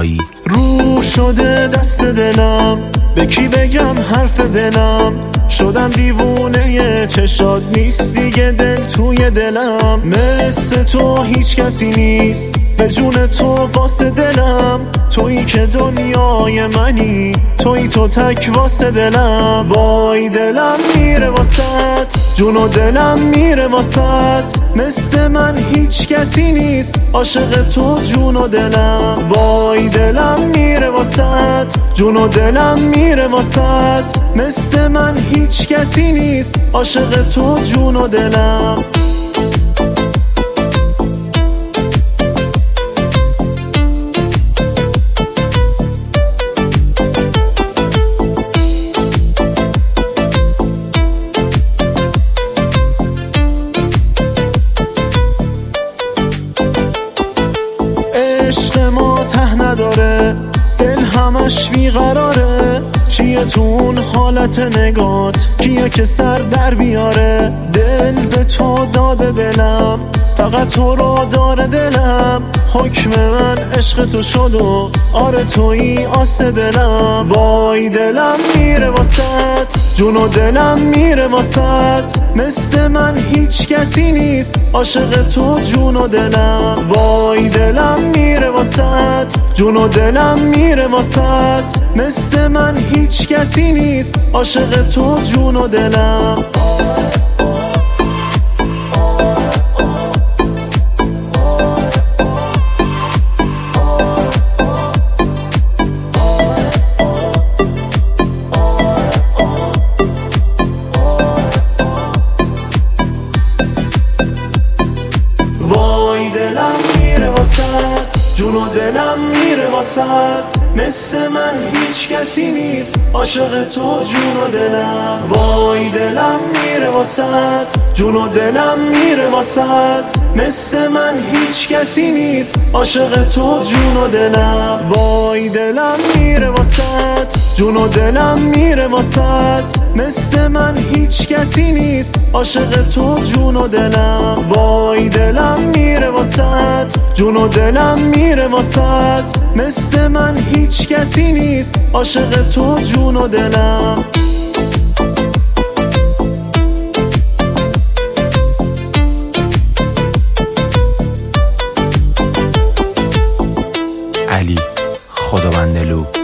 صدایی. رو شده دست دلم، به کی بگم حرف دلم؟ شدم دیوونه چشات، نیست دیگه دل توی دلم. مثل تو هیچ کسی نیست، به جون تو واسه دلم. تویی که دنیای منی، تویی تو تک واسه دلم. وای دلم میره واسط، جون و دلم میره واسط. مثل من هیچ کسی نیست، عاشق تو جون و دلم. وای دلم میره واسط، جون و دلم میره واسط. مثل من هیچ کسی نیست، عاشق تو جون و دلم. عشق ما ته نداره، دل همش بیقراره. چیه تو اون حالت نگات، کیه که سر در بیاره؟ دل به تو داده دلم، فقط تو رو داره دلم. حکم من عشق تو شد و آره تویی آس دلم. وای دلم میره واسط، جون و دلم میره واسط. مثل من هیچ کسی نیست، عاشق تو جون و دلم. وای دلم میره واسط، جون و دلم میره واسط. مثل من هیچ کسی نیست، عاشق تو جون و دلم. وای دلم میره واسط، جون و دلم میره واسط. مثل من هیچ کسی نیست، عاشق تو جون و دلم. وای دلم میره واسط، جون و دلم میره واسط. مثل من هیچ کسی نیست، عاشق تو جون و دلم. وای دلم میره واسط، جون و دلم میره واسط. مثل من هیچ کسی نیست، عاشق تو جون و دلم. وای دلم میره واسط، جون و دلم میره واسط. مثل من هیچ کسی نیست، عاشق تو جون و دلم. علی خداوندلو.